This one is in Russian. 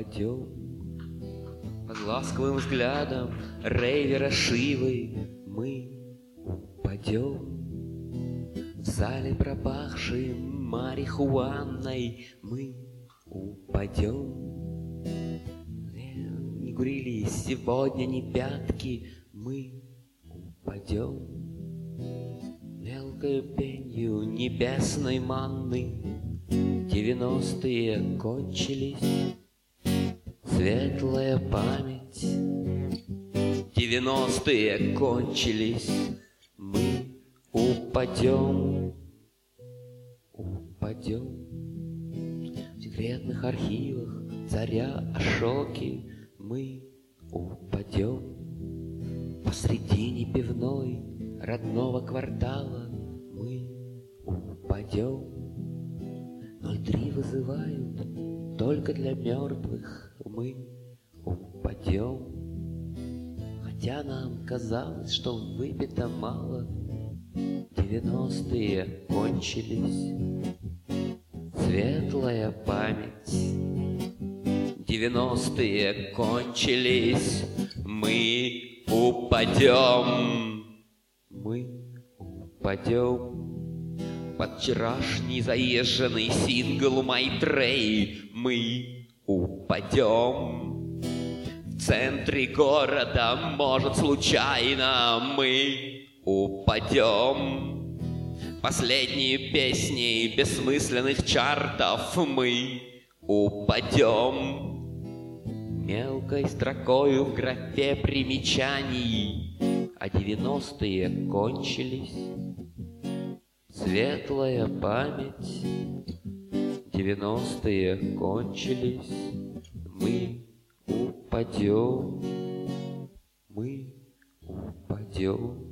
упадем. Под ласковым взглядом рейвера Шивы мы упадем. В зале, пропахшим марихуаной, мы упадем. Не курили сегодня ни пятки, мы упадем. Мелкой пенью небесной манны 90-е кончились. Светлая память, 90-е кончились. Мы упадем, упадем. В секретных архивах царя Ашоки мы упадем. Посредине пивной родного квартала мы упадем. 03 вызывают только для мертвых, мы упадем. Хотя нам казалось, что выпито мало, 90-е кончились. Светлая память, 90-е кончились. Мы упадем, мы упадем. Под вчерашний заезженный сингл «Майтрей» мы упадем. В центре города, может, случайно мы упадем. Последние песни бессмысленных чартов мы упадем. Мелкой строкою в графе примечаний, а 90-е кончились. Светлая память, 90-е кончились. Мы упадем, мы упадем.